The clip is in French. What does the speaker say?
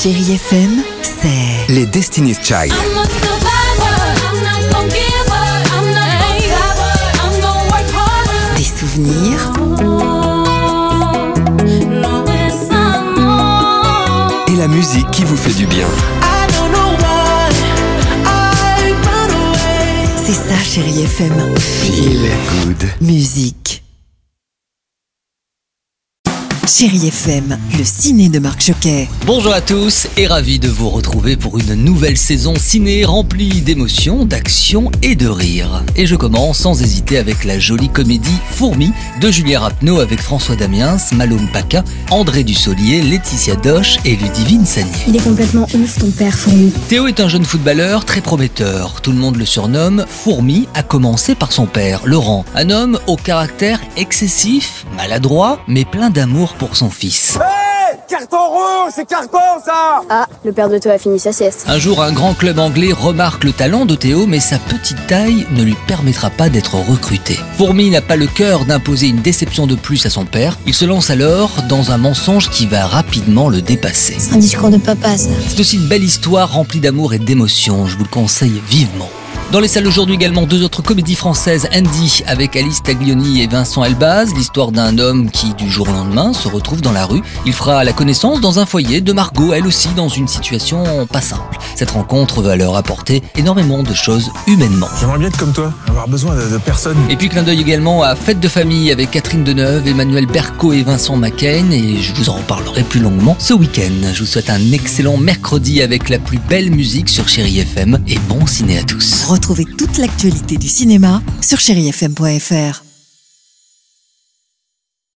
Chérie FM, c'est les Destiny's Child. des souvenirs Et la musique qui vous fait du bien. C'est ça, Chérie FM. Feel good. Musique. Chérie FM, le ciné de Marc Choquet. Bonjour à tous et ravi de vous retrouver pour une nouvelle saison ciné remplie d'émotions, d'action et de rire. Et je commence sans hésiter avec la jolie comédie Fourmi de Julia Rapneau avec François Damiens, Malone Paca, André Dussolier, Laetitia Doche et Ludivine Sagnier. Il est complètement ouf ton père, Fourmi. Théo est un jeune footballeur très prometteur. Tout le monde le surnomme Fourmi, à commencer par son père, Laurent. Un homme au caractère excessif, maladroit, mais plein d'amour pour son fils. Hey, carton rouge, c'est carton ça. Ah, le père de Théo a fini sa sieste. Un jour, un grand club anglais remarque le talent de Théo, mais sa petite taille ne lui permettra pas d'être recruté. Fourmi n'a pas le cœur d'imposer une déception de plus à son père. Il se lance alors dans un mensonge qui va rapidement le dépasser. C'est un discours de papa, ça. C'est aussi une belle histoire remplie d'amour et d'émotion, je vous le conseille vivement. Dans les salles aujourd'hui également, deux autres comédies françaises, Andy avec Alice Taglioni et Vincent Elbaz, l'histoire d'un homme qui du jour au lendemain se retrouve dans la rue. Il fera la connaissance dans un foyer de Margot, elle aussi dans une situation pas simple. Cette rencontre va leur apporter énormément de choses humainement. J'aimerais bien être comme toi, avoir besoin de personne. Et puis clin d'œil également à Fête de famille avec Catherine Deneuve, Emmanuel Berco et Vincent Macaigne, et je vous en reparlerai plus longuement ce week-end. Je vous souhaite un excellent mercredi avec la plus belle musique sur Chérie FM et bon ciné à tous. Retrouvez toute l'actualité du cinéma sur chérifm.fr.